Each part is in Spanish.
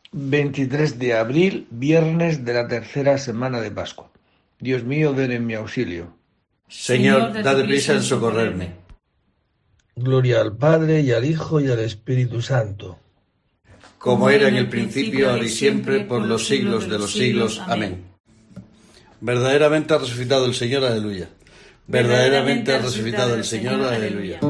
23 de abril, viernes de la tercera semana de Pascua. Dios mío, ven en mi auxilio. Señor, date prisa en socorrerme. Gloria al Padre, y al Hijo, y al Espíritu Santo. Como era en el principio, ahora y siempre, por los siglos de los siglos. Amén. Verdaderamente ha resucitado el Señor, aleluya. Verdaderamente ha resucitado el Señor, aleluya.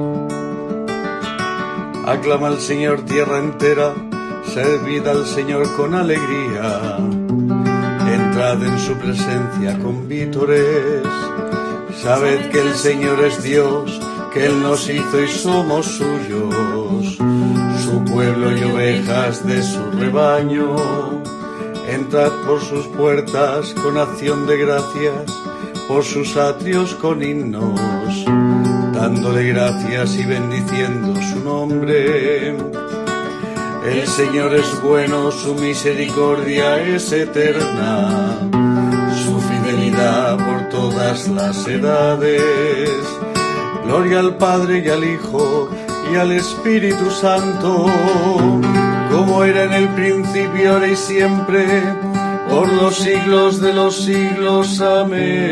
Aclama al Señor tierra entera, servid al Señor con alegría. Entrad en su presencia con vítores. Sabed que el Señor es Dios, que Él nos hizo y somos suyos, su pueblo y ovejas de su rebaño. Entrad por sus puertas con acción de gracias, por sus atrios con himnos, dándole gracias y bendiciendo su nombre. El Señor es bueno, su misericordia es eterna, su fidelidad por todas las edades. Gloria al Padre y al Hijo y al Espíritu Santo, como era en el principio, ahora y siempre, por los siglos de los siglos. Amén.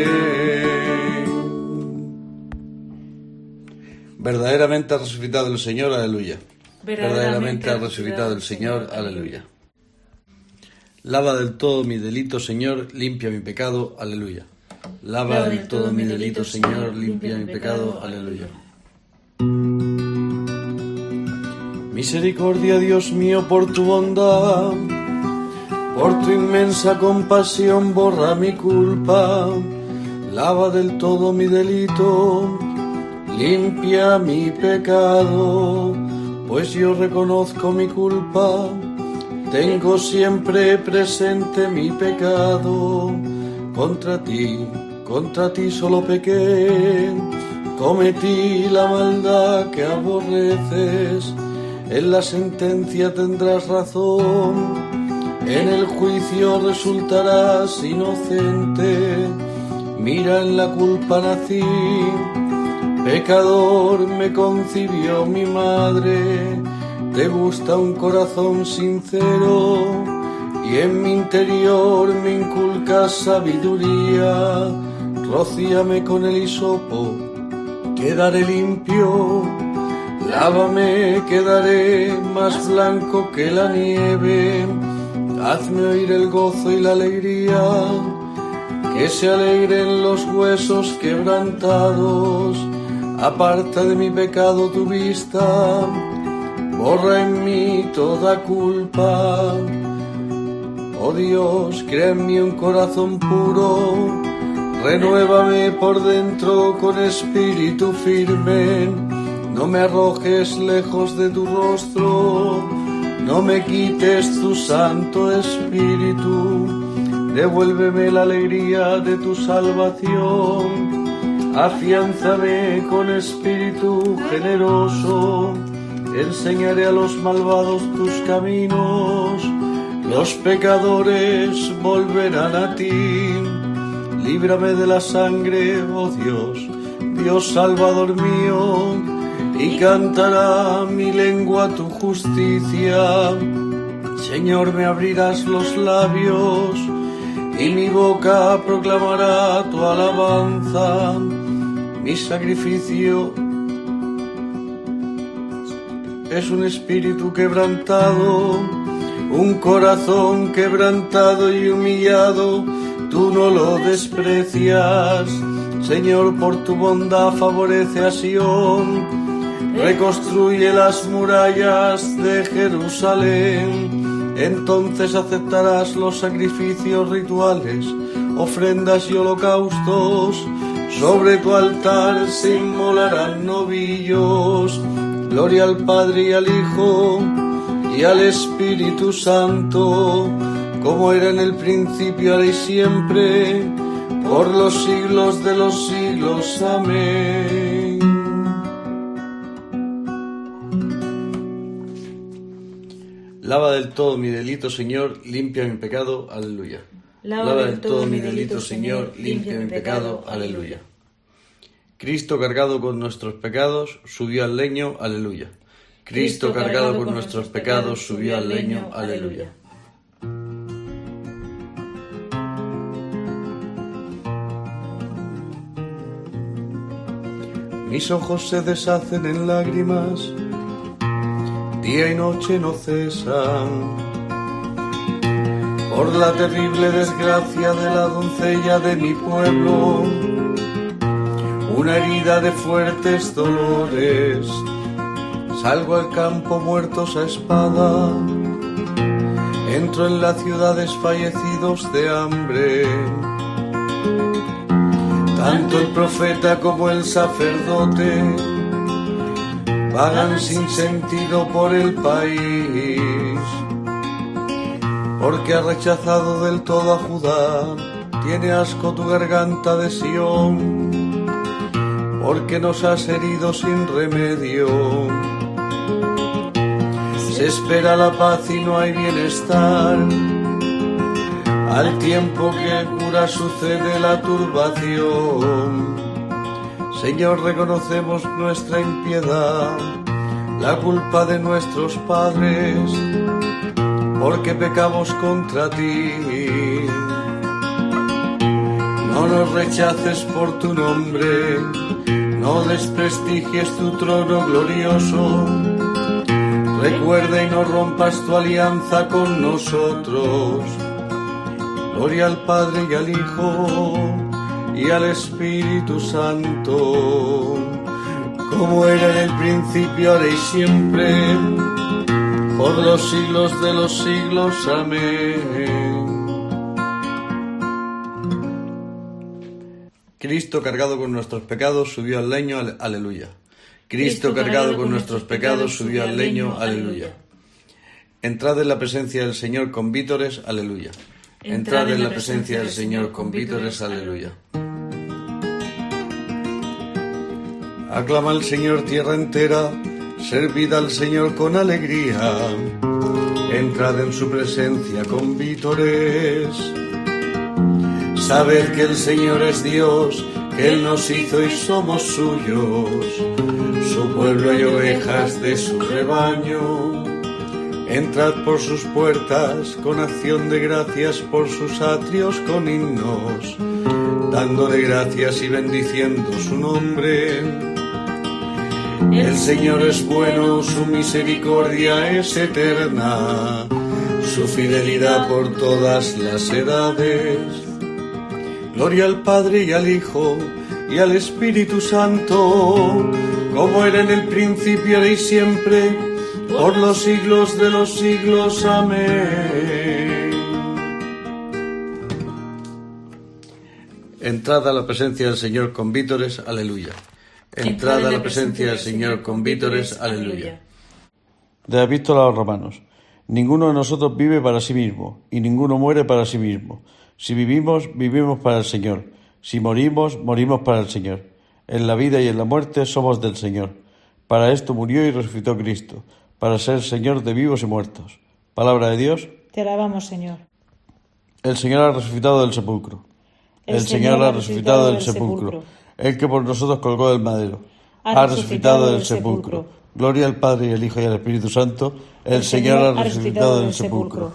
Verdaderamente ha resucitado el Señor, aleluya. Verdaderamente ha resucitado el Señor, aleluya. Lava del todo mi delito, Señor, limpia mi pecado, aleluya. Lava del todo mi delito, Señor, limpia mi pecado, aleluya. Misericordia, Dios mío, por tu bondad, por tu inmensa compasión, borra mi culpa. Lava del todo mi delito, limpia mi pecado, pues yo reconozco mi culpa, tengo siempre presente mi pecado. Contra ti solo pequé, cometí la maldad que aborreces. En la sentencia tendrás razón, en el juicio resultarás inocente. Mira, en la culpa nací, pecador me concibió mi madre. Te gusta un corazón sincero, y en mi interior me inculcas sabiduría. Rocíame con el hisopo, quedaré limpio. Lávame, quedaré más blanco que la nieve. Hazme oír el gozo y la alegría, que se alegren los huesos quebrantados. Aparta de mi pecado tu vista, borra en mí toda culpa. Oh Dios, crea en mí un corazón puro, renuévame por dentro con espíritu firme. No me arrojes lejos de tu rostro, no me quites tu santo espíritu. Devuélveme la alegría de tu salvación, afiánzame con espíritu generoso. Enseñaré a los malvados tus caminos, los pecadores volverán a ti. Líbrame de la sangre, oh Dios, Dios Salvador mío, y cantará mi lengua tu justicia. Señor, me abrirás los labios, y mi boca proclamará tu alabanza. Mi sacrificio es un espíritu quebrantado, un corazón quebrantado y humillado, tú no lo desprecias. Señor, por tu bondad favorece a Sión, reconstruye las murallas de Jerusalén. Entonces aceptarás los sacrificios rituales, ofrendas y holocaustos. Sobre tu altar se inmolarán novillos. Gloria al Padre y al Hijo y al Espíritu Santo, como era en el principio, ahora y siempre, por los siglos de los siglos. Amén. Lava del todo mi delito, Señor, limpia mi pecado, aleluya. Lava del todo mi delito, Señor, limpia mi pecado, aleluya. Cristo cargado con nuestros pecados, subió al leño, aleluya. Cristo cargado con nuestros pecados, subió al leño, aleluya. mis ojos se deshacen en lágrimas, día y noche no cesan, por la terrible desgracia de la doncella de mi pueblo, una herida de fuertes dolores, salgo al campo muertos a espada, entro en la ciudad desfallecidos de hambre. Tanto el profeta como el sacerdote vagan sin sentido por el país, porque has rechazado del todo a Judá, tiene asco tu garganta de Sión, porque nos has herido sin remedio. Se espera la paz y no hay bienestar, al tiempo que cura sucede la turbación. Señor, reconocemos nuestra impiedad, la culpa de nuestros padres, porque pecamos contra ti. No nos rechaces por tu nombre, no desprestigies tu trono glorioso. Recuerda y no rompas tu alianza con nosotros. Gloria al Padre y al Hijo y al Espíritu Santo, como era en el principio, ahora y siempre, por los siglos de los siglos. Amén. Cristo, cargado con nuestros pecados, subió al leño. Aleluya. Cristo, cargado con nuestros pecados, subió al leño. Aleluya. Entrad en la presencia del Señor con vítores. Aleluya. Entrad en la presencia del Señor con vítores. Aleluya. Aclama al Señor tierra entera, servid al Señor con alegría. Entrad en su presencia con vítores. Sabed que el Señor es Dios, que Él nos hizo y somos suyos, su pueblo y ovejas de su rebaño. Entrad por sus puertas con acción de gracias, por sus atrios con himnos, dándole gracias y bendiciendo su nombre. El Señor es bueno, su misericordia es eterna, su fidelidad por todas las edades. Gloria al Padre y al Hijo y al Espíritu Santo, como era en el principio, ahora y siempre, por los siglos de los siglos. Amén. Entrad a la presencia del Señor con vítores. Aleluya. Entrad a la presencia del Señor con vítores. Aleluya. De la Epístola a los Romanos. Ninguno de nosotros vive para sí mismo, y ninguno muere para sí mismo. Si vivimos, vivimos para el Señor. Si morimos, morimos para el Señor. En la vida y en la muerte somos del Señor. Para esto murió y resucitó Cristo, para ser Señor de vivos y muertos. Palabra de Dios. Te alabamos, Señor. El Señor ha resucitado del sepulcro. El Señor ha resucitado del sepulcro. El que por nosotros colgó del madero. Ha resucitado del sepulcro. Gloria al Padre y al Hijo y al Espíritu Santo. El Señor ha resucitado del sepulcro.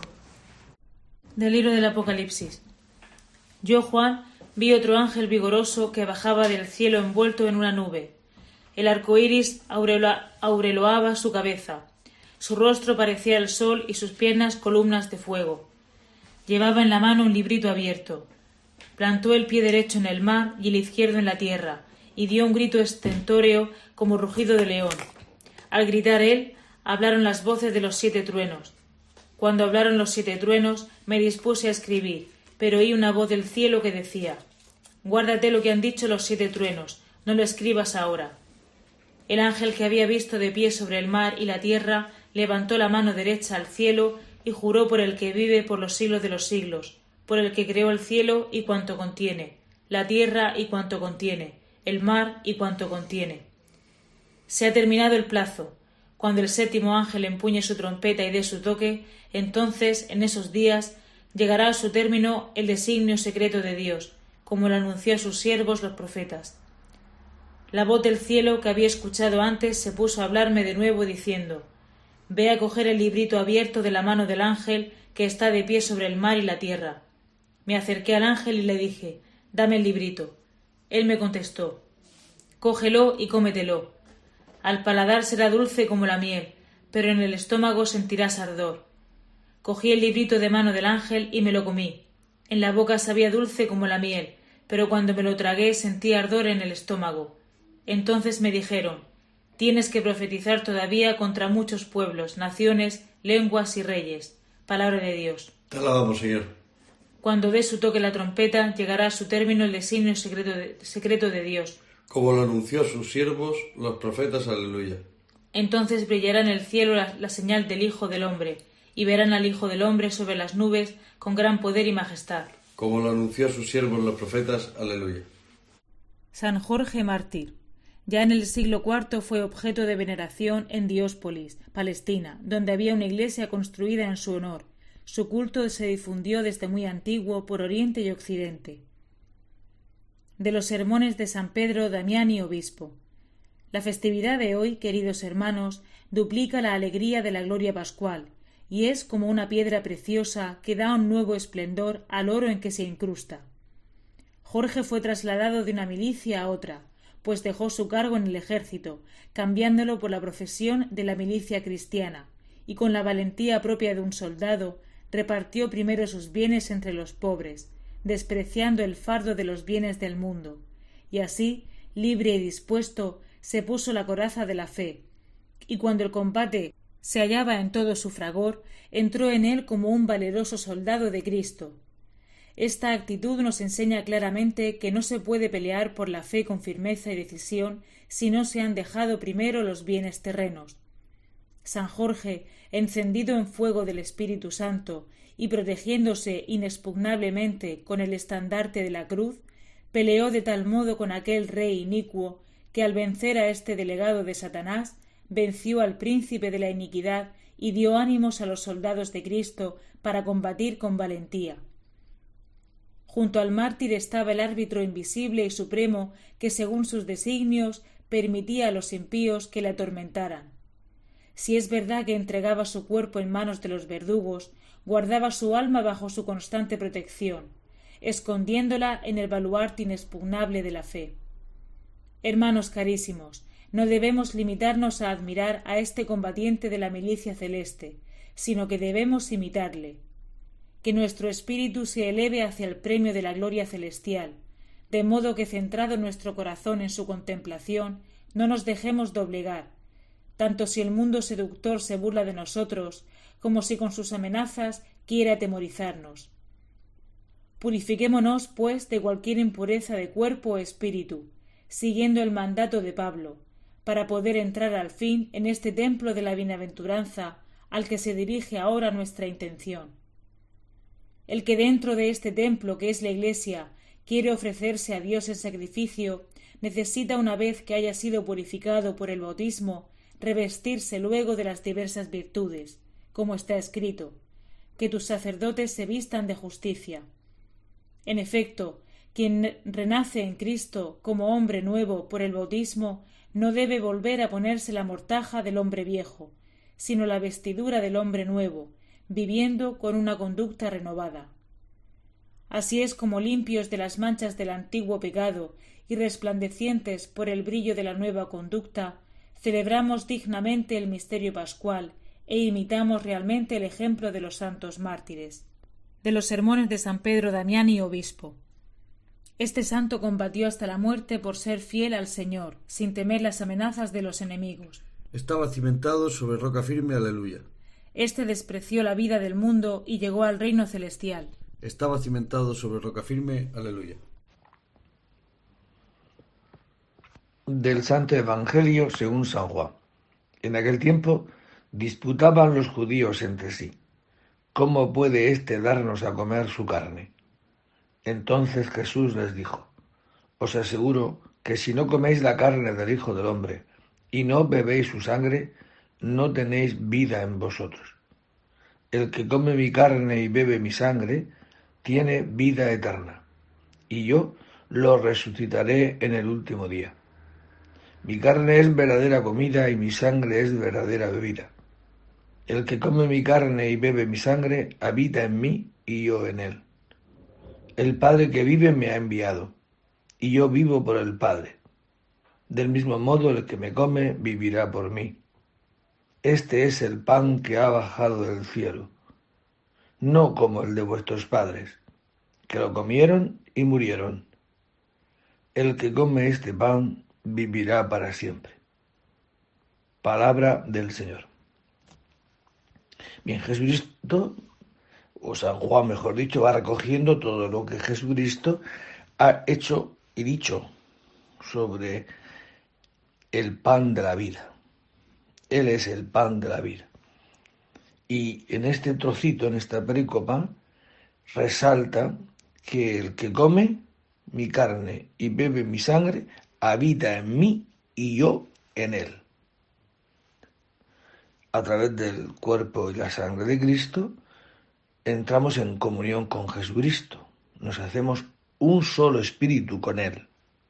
Del libro del Apocalipsis. Yo, Juan, vi otro ángel vigoroso que bajaba del cielo envuelto en una nube. El arco iris aureolaba su cabeza. Su rostro parecía el sol y sus piernas columnas de fuego. Llevaba en la mano un librito abierto. Plantó el pie derecho en el mar y el izquierdo en la tierra, y dio un grito estentóreo como rugido de león. Al gritar él, hablaron las voces de los 7 truenos. Cuando hablaron los 7 truenos, me dispuse a escribir, pero oí una voz del cielo que decía: Guárdate lo que han dicho los 7 truenos, no lo escribas ahora. El ángel que había visto de pie sobre el mar y la tierra levantó la mano derecha al cielo y juró por el que vive por los siglos de los siglos, por el que creó el cielo y cuanto contiene, la tierra y cuanto contiene, el mar y cuanto contiene. Se ha terminado el plazo. Cuando el 7º ángel empuñe su trompeta y dé su toque, entonces, en esos días, llegará a su término el designio secreto de Dios, como lo anunció a sus siervos los profetas. La voz del cielo que había escuchado antes se puso a hablarme de nuevo diciendo: Ve a coger el librito abierto de la mano del ángel que está de pie sobre el mar y la tierra. Me acerqué al ángel y le dije: Dame el librito. Él me contestó: cógelo y cómetelo. Al paladar será dulce como la miel, pero en el estómago sentirás ardor. Cogí el librito de mano del ángel y me lo comí. En la boca sabía dulce como la miel, pero cuando me lo tragué sentí ardor en el estómago. Entonces me dijeron: tienes que profetizar todavía contra muchos pueblos, naciones, lenguas y reyes. Palabra de Dios. Te alabamos, Señor. Cuando dé su toque la trompeta, llegará a su término el designio secreto de Dios. Como lo anunció a sus siervos, los profetas, aleluya. Entonces brillará en el cielo la señal del Hijo del Hombre, y verán al Hijo del Hombre sobre las nubes con gran poder y majestad. Como lo anunció a sus siervos los profetas, aleluya. San Jorge mártir. Ya en el siglo IV fue objeto de veneración en Dióspolis, Palestina, donde había una iglesia construida en su honor. Su culto se difundió desde muy antiguo por Oriente y Occidente. De los sermones de San Pedro Damiani, obispo. La festividad de hoy, queridos hermanos, duplica la alegría de la gloria pascual, y es como una piedra preciosa que da un nuevo esplendor al oro en que se incrusta. Jorge fue trasladado de una milicia a otra, pues dejó su cargo en el ejército, cambiándolo por la profesión de la milicia cristiana, y con la valentía propia de un soldado, repartió primero sus bienes entre los pobres, despreciando el fardo de los bienes del mundo, y así, libre y dispuesto, se puso la coraza de la fe, y cuando el combate se hallaba en todo su fragor, entró en él como un valeroso soldado de Cristo. Esta actitud nos enseña claramente que no se puede pelear por la fe con firmeza y decisión si no se han dejado primero los bienes terrenos. San Jorge, encendido en fuego del Espíritu Santo y protegiéndose inexpugnablemente con el estandarte de la cruz, peleó de tal modo con aquel rey inicuo que al vencer a este delegado de Satanás, venció al príncipe de la iniquidad y dio ánimos a los soldados de Cristo para combatir con valentía. Junto al mártir estaba el árbitro invisible y supremo que, según sus designios, permitía a los impíos que le atormentaran. Si es verdad que entregaba su cuerpo en manos de los verdugos, guardaba su alma bajo su constante protección, escondiéndola en el baluarte inexpugnable de la fe. Hermanos carísimos, no debemos limitarnos a admirar a este combatiente de la milicia celeste, sino que debemos imitarle. Que nuestro espíritu se eleve hacia el premio de la gloria celestial, de modo que, centrado nuestro corazón en su contemplación, no nos dejemos doblegar, tanto si el mundo seductor se burla de nosotros, como si con sus amenazas quiere atemorizarnos. Purifiquémonos, pues, de cualquier impureza de cuerpo o espíritu, siguiendo el mandato de Pablo, para poder entrar al fin en este templo de la bienaventuranza al que se dirige ahora nuestra intención. El que dentro de este templo, que es la Iglesia, quiere ofrecerse a Dios en sacrificio, necesita, una vez que haya sido purificado por el bautismo, revestirse luego de las diversas virtudes, como está escrito: que tus sacerdotes se vistan de justicia. En efecto, quien renace en Cristo como hombre nuevo por el bautismo no debe volver a ponerse la mortaja del hombre viejo, sino la vestidura del hombre nuevo, viviendo con una conducta renovada. Así es como, limpios de las manchas del antiguo pecado y resplandecientes por el brillo de la nueva conducta, celebramos dignamente el misterio pascual e imitamos realmente el ejemplo de los santos mártires. De los sermones de San Pedro Damiani, obispo. Este santo combatió hasta la muerte por ser fiel al Señor, sin temer las amenazas de los enemigos. Estaba cimentado sobre roca firme, aleluya. Este despreció la vida del mundo y llegó al reino celestial. Estaba cimentado sobre roca firme, aleluya. Del Santo Evangelio según San Juan. En aquel tiempo disputaban los judíos entre sí: ¿cómo puede éste darnos a comer su carne? Entonces Jesús les dijo: os aseguro que si no coméis la carne del Hijo del Hombre y no bebéis su sangre, no tenéis vida en vosotros. El que come mi carne y bebe mi sangre tiene vida eterna, y yo lo resucitaré en el último día. Mi carne es verdadera comida y mi sangre es verdadera bebida. El que come mi carne y bebe mi sangre habita en mí y yo en él. El Padre que vive me ha enviado, y yo vivo por el Padre. Del mismo modo, el que me come vivirá por mí. Este es el pan que ha bajado del cielo, no como el de vuestros padres, que lo comieron y murieron. El que come este pan vivirá para siempre. Palabra del Señor. Bien, Jesucristo, o San Juan mejor dicho, va recogiendo todo lo que Jesucristo ha hecho y dicho sobre el pan de la vida. Él es el pan de la vida. Y en este trocito, en esta pericopa, resalta que el que come mi carne y bebe mi sangre, habita en mí y yo en él. A través del cuerpo y la sangre de Cristo, entramos en comunión con Jesucristo. Nos hacemos un solo espíritu con Él.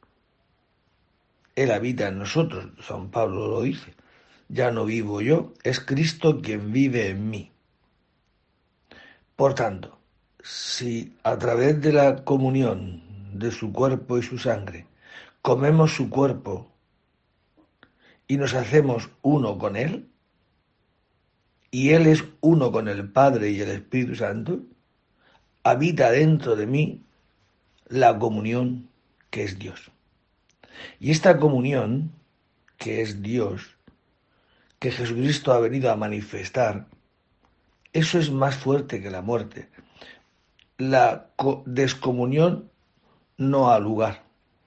Él habita en nosotros, San Pablo lo dice. Ya no vivo yo, es Cristo quien vive en mí. Por tanto, si a través de la comunión de su cuerpo y su sangre comemos su cuerpo y nos hacemos uno con Él, y Él es uno con el Padre y el Espíritu Santo, habita dentro de mí la comunión que es Dios. Y esta comunión que es Dios, que Jesucristo ha venido a manifestar, eso es más fuerte que la muerte. La descomunión no ha lugar,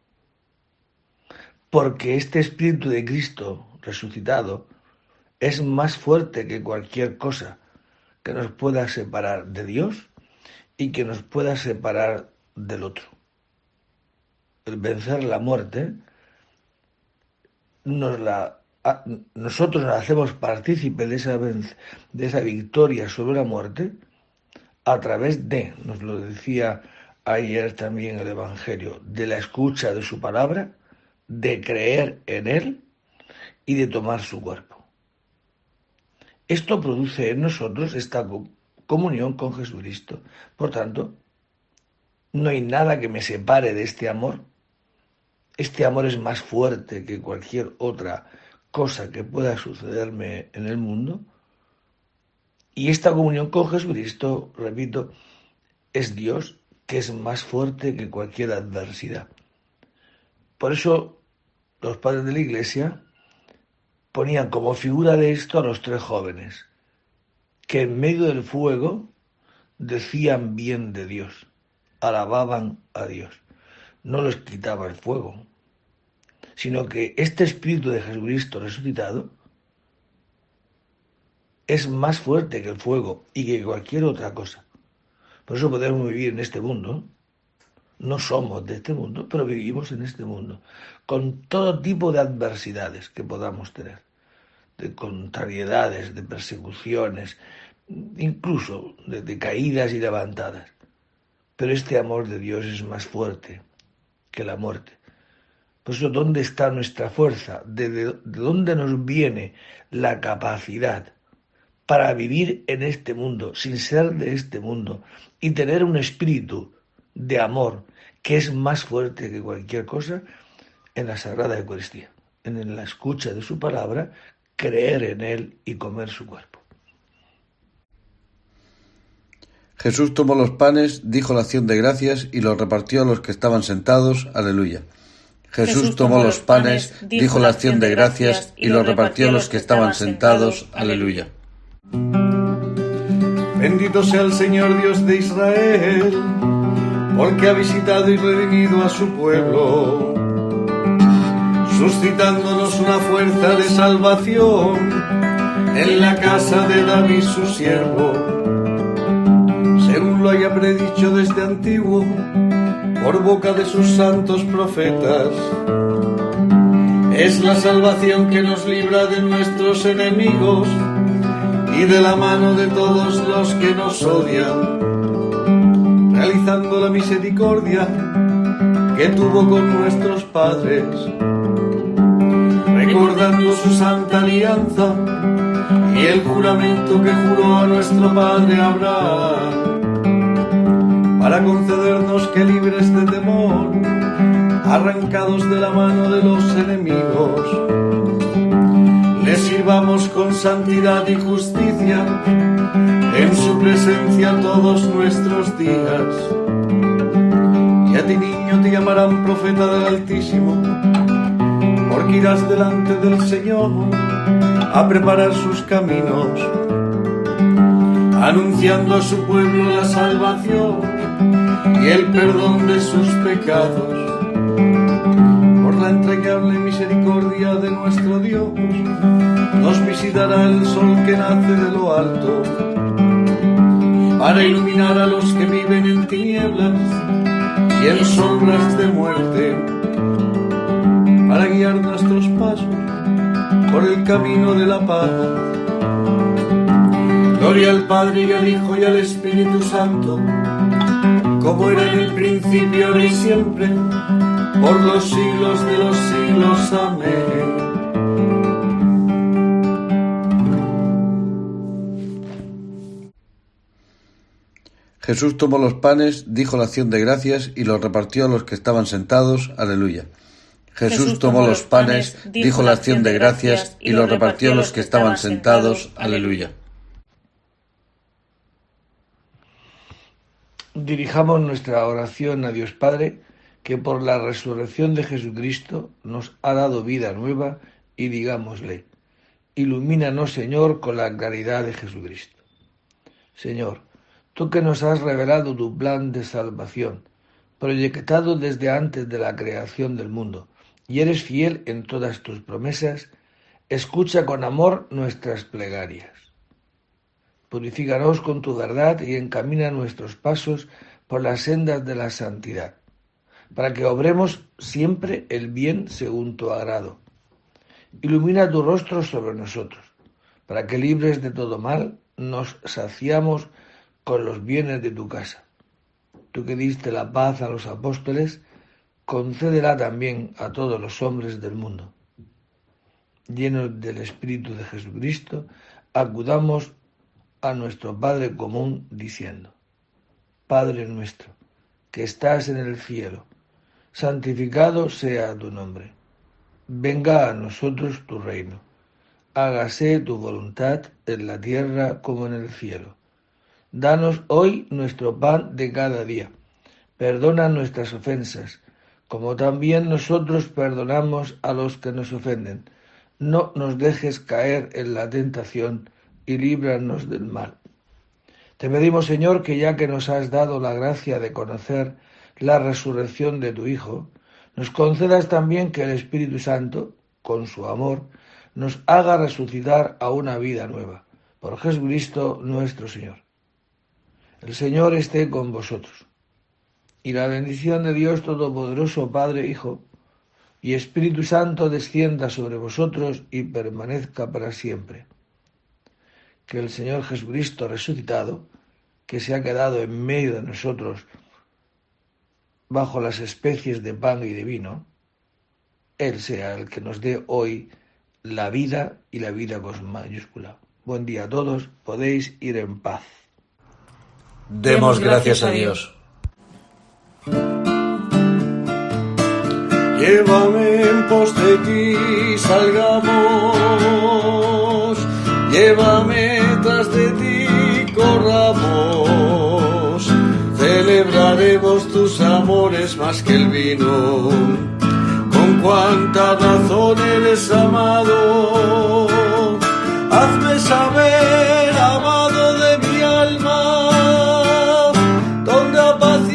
porque este Espíritu de Cristo resucitado es más fuerte que cualquier cosa que nos pueda separar de Dios y que nos pueda separar del otro. El vencer la muerte, nosotros nos hacemos partícipe de esa victoria sobre la muerte a través de, nos lo decía ayer también el Evangelio, de la escucha de su palabra, de creer en Él y de tomar su cuerpo. Esto produce en nosotros esta comunión con Jesucristo. Por tanto, no hay nada que me separe de este amor. Este amor es más fuerte que cualquier otra cosa que pueda sucederme en el mundo. Y esta comunión con Jesucristo, repito, es Dios, que es más fuerte que cualquier adversidad. Por eso los padres de la Iglesia ponían como figura de esto a los tres jóvenes, que en medio del fuego decían bien de Dios, alababan a Dios. No les quitaba el fuego, sino que este Espíritu de Jesucristo resucitado es más fuerte que el fuego y que cualquier otra cosa. Por eso podemos vivir en este mundo. No somos de este mundo, pero vivimos en este mundo, con todo tipo de adversidades que podamos tener, de contrariedades, de persecuciones, incluso de caídas y levantadas. Pero este amor de Dios es más fuerte que la muerte. Por eso, ¿dónde está nuestra fuerza? ¿De dónde nos viene la capacidad para vivir en este mundo, sin ser de este mundo, y tener un espíritu de amor que es más fuerte que cualquier cosa? En la Sagrada Eucaristía, en la escucha de su palabra, creer en Él y comer su cuerpo. Jesús tomó los panes, dijo la acción de gracias y los repartió a los que estaban sentados. Aleluya. Jesús tomó los panes, dijo la acción de gracias y los repartió a los que estaban sentados. Aleluya. Bendito sea el Señor Dios de Israel, porque ha visitado y redimido a su pueblo, suscitándonos una fuerza de salvación en la casa de David su siervo, según lo haya predicho desde antiguo por boca de sus santos profetas. Es la salvación que nos libra de nuestros enemigos y de la mano de todos los que nos odian, realizando la misericordia que tuvo con nuestros padres, recordando su santa alianza y el juramento que juró a nuestro padre Abraham, para concedernos que, libres de temor, arrancados de la mano de los enemigos, le sirvamos con santidad y justicia en su presencia todos nuestros días. Y a ti, niño, te llamarán profeta del Altísimo, porque irás delante del Señor a preparar sus caminos, anunciando a su pueblo la salvación y el perdón de sus pecados. Por la entrañable misericordia de nuestro Dios, nos visitará el sol que nace de lo alto, para iluminar a los que viven en tinieblas y en sombras de muerte, para guiar nuestros pasos por el camino de la paz. Gloria al Padre y al Hijo y al Espíritu Santo, como era en el principio, ahora y siempre, por los siglos de los siglos. Amén. Jesús tomó los panes, dijo la acción de gracias y los repartió a los que estaban sentados. Aleluya. Jesús tomó los panes, dijo la acción de gracias y los repartió a los que estaban sentados. Aleluya. Dirijamos nuestra oración a Dios Padre, que por la resurrección de Jesucristo nos ha dado vida nueva, y digámosle: ilumínanos, Señor, con la claridad de Jesucristo. Señor, tú que nos has revelado tu plan de salvación, proyectado desde antes de la creación del mundo, y eres fiel en todas tus promesas, escucha con amor nuestras plegarias. Purifícanos con tu verdad y encamina nuestros pasos por las sendas de la santidad, para que obremos siempre el bien según tu agrado. Ilumina tu rostro sobre nosotros, para que, libres de todo mal, nos saciamos con los bienes de tu casa. Tú que diste la paz a los apóstoles, concédela también a todos los hombres del mundo. Llenos del Espíritu de Jesucristo, acudamos a nuestro Padre común diciendo: Padre nuestro, que estás en el cielo, santificado sea tu nombre. Venga a nosotros tu reino. Hágase tu voluntad en la tierra como en el cielo. Danos hoy nuestro pan de cada día. Perdona nuestras ofensas, como también nosotros perdonamos a los que nos ofenden. No nos dejes caer en la tentación y líbranos del mal. Te pedimos, Señor, que ya que nos has dado la gracia de conocer la resurrección de tu Hijo, nos concedas también que el Espíritu Santo, con su amor, nos haga resucitar a una vida nueva. Por Jesucristo nuestro Señor. El Señor esté con vosotros. Y la bendición de Dios Todopoderoso, Padre, Hijo y Espíritu Santo, descienda sobre vosotros y permanezca para siempre. Que el Señor Jesucristo resucitado, que se ha quedado en medio de nosotros bajo las especies de pan y de vino, Él sea el que nos dé hoy la vida, y la vida con mayúscula. Buen día a todos, podéis ir en paz. Demos gracias a Dios. Llévame en pos de ti, salgamos, llévame tras de ti, corramos, celebraremos tus amores más que el vino, con cuánta razón eres amado, hazme saber, amado de mi alma, donde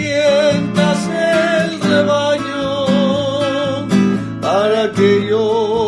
apacientas el rebaño, para que yo